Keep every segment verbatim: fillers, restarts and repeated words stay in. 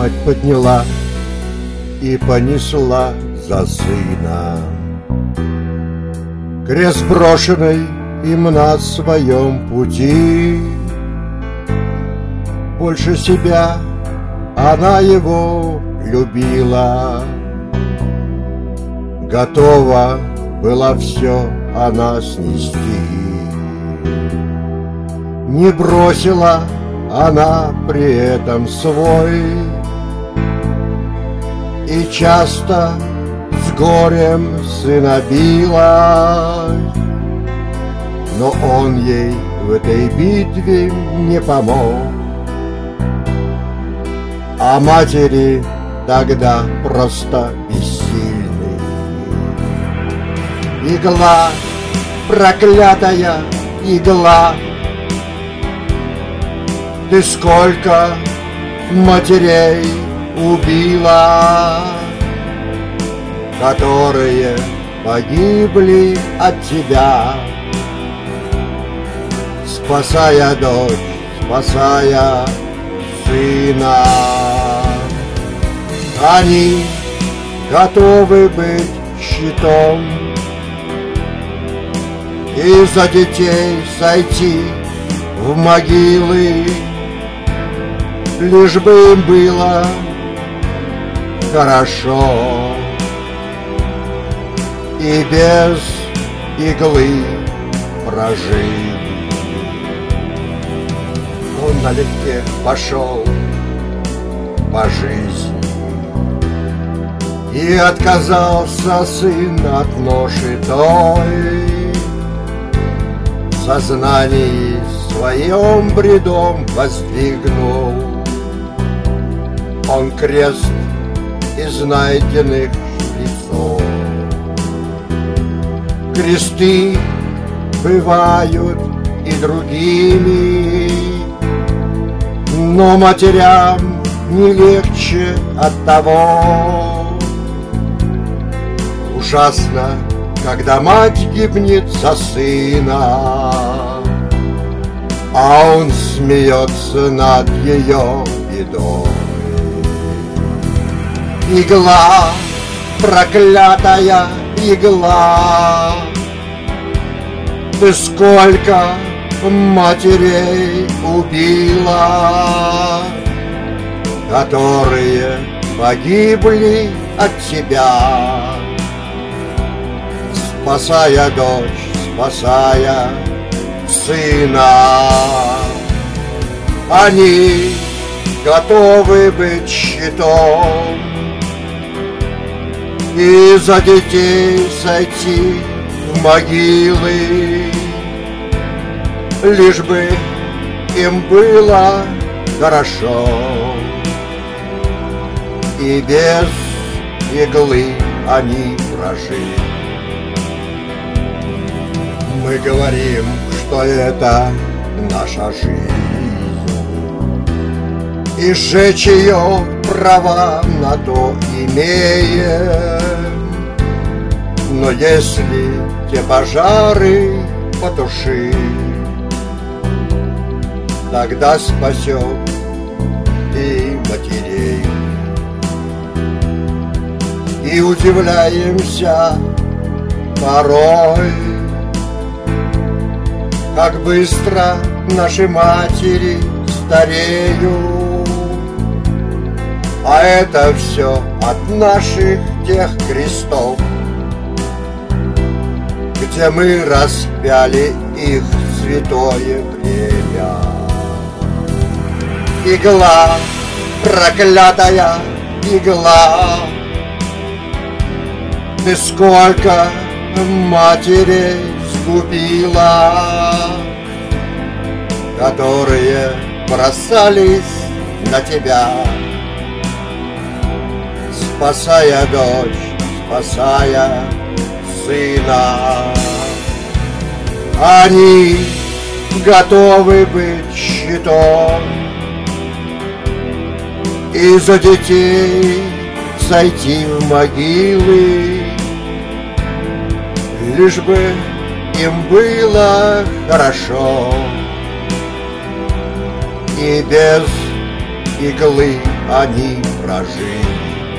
Мать подняла и понесла за сына. Крест брошенный им на своем пути. Больше себя она его любила. Готова была все она снести. Не бросила она при этом свой. И часто с горем сына билась, но он ей в этой битве не помог. А матери тогда просто бессильны. Игла, проклятая игла, ты сколько матерей убила, которые погибли от тебя, спасая дочь, спасая сына. Они готовы быть щитом и за детей сойти в могилы, лишь бы им было хорошо и без иглы прожить. Он налегке пошел по жизни, и отказался сын от ноши той. В сознании своем бредом воздвигнул он крест из найденных шприцов. Кресты бывают и другими, но матерям не легче от того. Ужасно, когда мать гибнет за сына, а он смеется над ее бедой. Игла, проклятая игла, ты сколько матерей убила, которые погибли от тебя, спасая дочь, спасая сына. Они готовы быть щитом и за детей сойти в могилы, лишь бы им было хорошо и без иглы они прожили. Мы говорим, что это наша жизнь, и сжечь ее права на то имеем. Но если те пожары потушить, тогда спасем и матерей. И удивляемся порой, как быстро наши матери стареют. А это все от наших тех крестов, где мы распяли их святое время. Игла, проклятая игла, ты сколько матерей сгубила, которые бросались на тебя, спасая дочь, спасая сына. Они готовы быть щитом и за детей сойти в могилы, лишь бы им было хорошо и без иглы они прожили.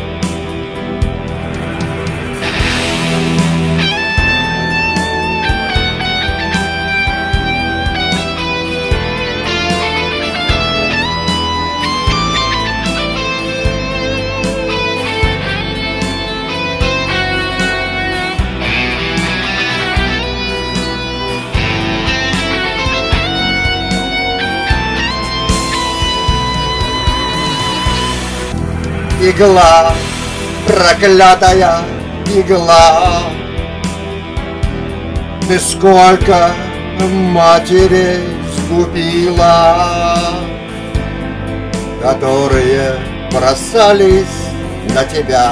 Игла, проклятая игла, ты сколько матерей сгубила, которые бросались на тебя,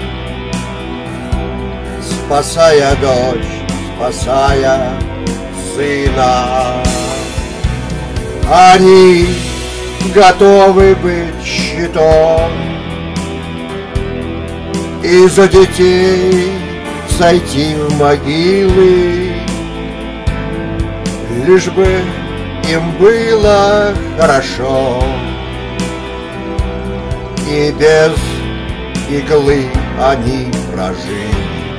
спасая дочь, спасая сына. Они готовы быть щитом и за детей сойти в могилы, лишь бы им было хорошо, и без иглы они прожили.